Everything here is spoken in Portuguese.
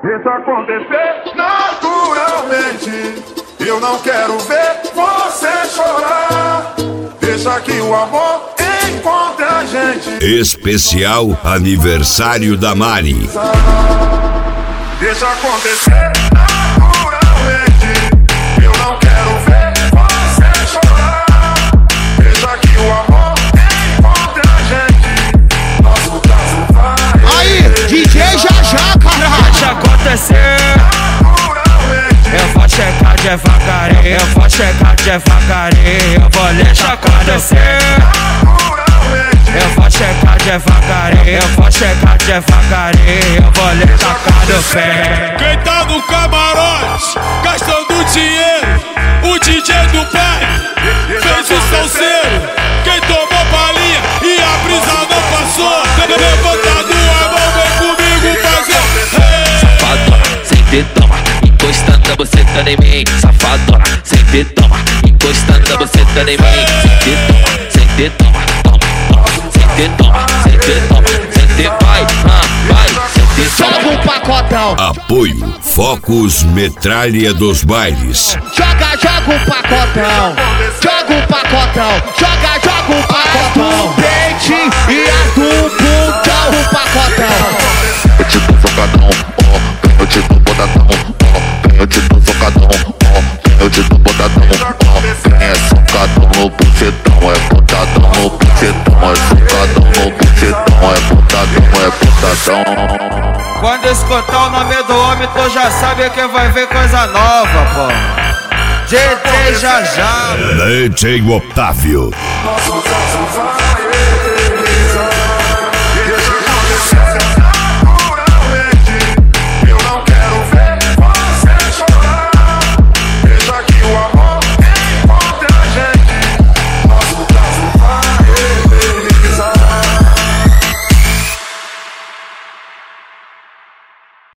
Deixa acontecer naturalmente. Eu não quero ver você chorar. Deixa que o amor encontre a gente. Especial aniversário da Mari. Deixa acontecer naturalmente. Eu não quero ver você chorar. Deixa que o amor encontre a gente. Nosso caso vai. Aí, DJ já, caralho. Deixa acontecer. Eu vou checar devagarinho, eu vou checar devagarinho, eu vou deixar acontecer. Eu vou checar devagarinho, eu vou checar devagarinho, eu vou deixar acontecer. Quem tá no camarote, gastando dinheiro, o DJ do pai fez o salseiro. Quem tomou balinha e a brisa não passou, levantado a mão, vem comigo fazer. Safadona, sempre toma, encostando a buceta em mim. Safadona, sempre toma, encostando a buceta em mim. Sempre toma, sempre toma, sempre toma, sempre vai, sempre Joga um pacotão. Apoio Focus Metralha dos Bailes. Joga um pacotão. Joga um pacotão. Joga um pacotão. Pente e as do putão. Um pacotão. Eu te dou socadão, ó. Eu te dou bodadão, ó. Eu te dou socadão, ó. Eu te dou bodadão, ó. Quem é socadão no bucetão, é botadão no bucetão. É socadão no bucetão, é botadão. Quando escutar o nome do homem, tu já sabe que vai ver coisa nova, pô. DJ já. DJ Otávio. Nosso caso vai.